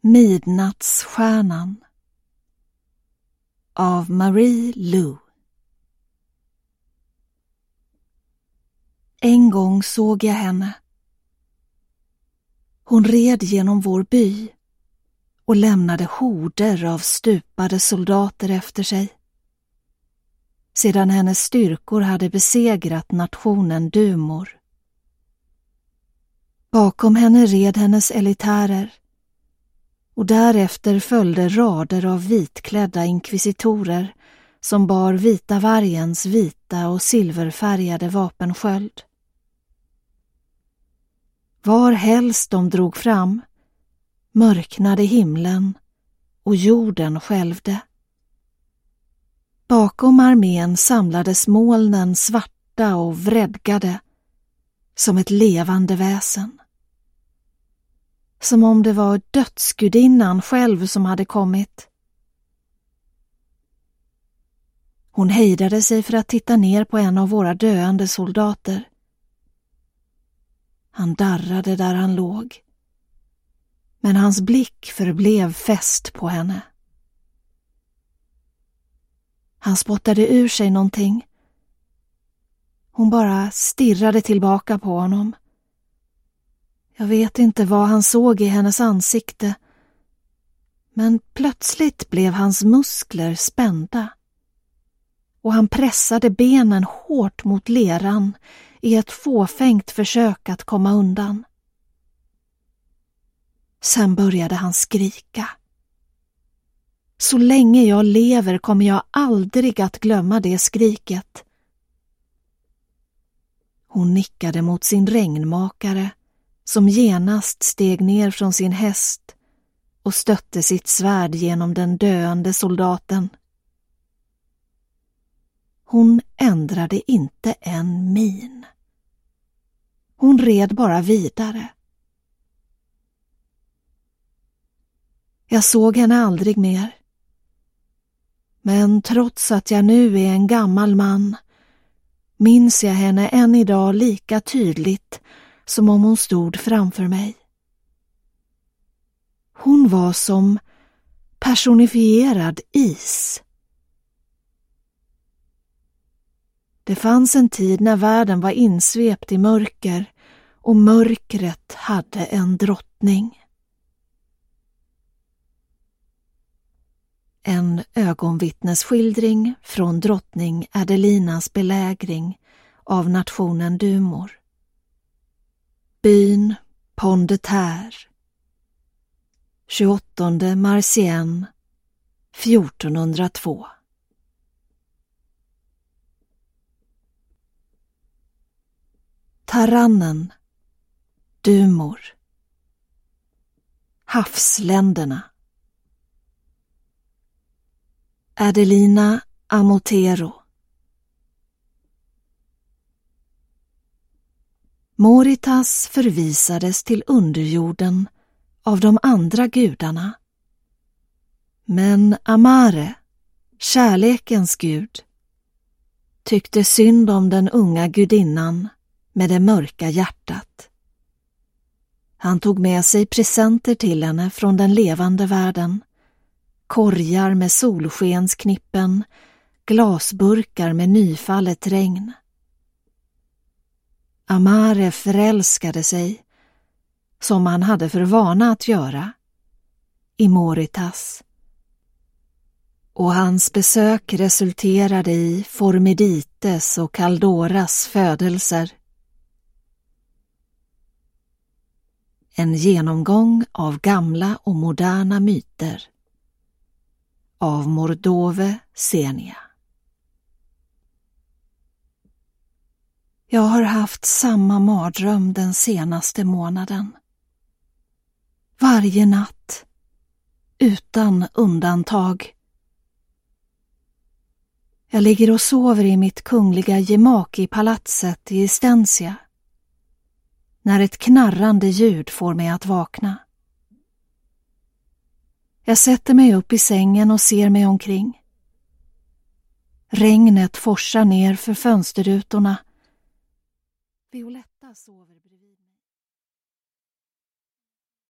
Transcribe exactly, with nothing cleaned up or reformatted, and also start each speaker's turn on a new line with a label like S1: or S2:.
S1: Midnattsstjärnan av Marie Lu. En gång såg jag henne. Hon red genom vår by och lämnade horder av stupade soldater efter sig. Sedan hennes styrkor hade besegrat nationen Dumor. Bakom henne red hennes elitärer och därefter följde rader av vitklädda inkvisitorer som bar vita vargens vita och silverfärgade vapensköld. Var helst de drog fram mörknade himlen och jorden skälvde. Bakom armén samlades molnen svarta och vredgade som ett levande väsen. Som om det var dödsgudinnan själv som hade kommit. Hon hejdade sig för att titta ner på en av våra döende soldater. Han darrade där han låg, men hans blick förblev fäst på henne. Han spottade ur sig någonting. Hon bara stirrade tillbaka på honom. Jag vet inte vad han såg i hennes ansikte, men plötsligt blev hans muskler spända och han pressade benen hårt mot leran i ett fåfängt försök att komma undan. Sen började han skrika. Så länge jag lever kommer jag aldrig att glömma det skriket. Hon nickade mot sin regnmakare som genast steg ner från sin häst och stötte sitt svärd genom den döende soldaten. Hon ändrade inte en min. Hon red bara vidare. Jag såg henne aldrig mer. Men trots att jag nu är en gammal man minns jag henne än idag lika tydligt som om hon stod framför mig. Hon var som personifierad is. Det fanns en tid när världen var insvept i mörker och mörkret hade en drottning. En ögonvittnesskildring från drottning Adelinas belägring av nationen Dumor. Byn Pont-de-Terre, tjugoåttonde Marcienne fjortonhundratvå. Tarannen, Dumor. Havsländerna. Adelina Amotero. Moritas förvisades till underjorden av de andra gudarna. Men Amare, kärlekens gud, tyckte synd om den unga gudinnan med det mörka hjärtat. Han tog med sig presenter till henne från den levande världen. Korgar med solskensknippen, glasburkar med nyfallet regn. Amare förälskade sig, som han hade för vana att göra, i Moritas. Och hans besök resulterade i Formidites och Kaldoras födelser. En genomgång av gamla och moderna myter av Mordove Senia. Jag har haft samma mardröm den senaste månaden. Varje natt, utan undantag. Jag ligger och sover i mitt kungliga Gemaki-palatset i Estencia, när ett knarrande ljud får mig att vakna. Jag sätter mig upp i sängen och ser mig omkring. Regnet forsar ner för fönsterrutorna. Violetta sover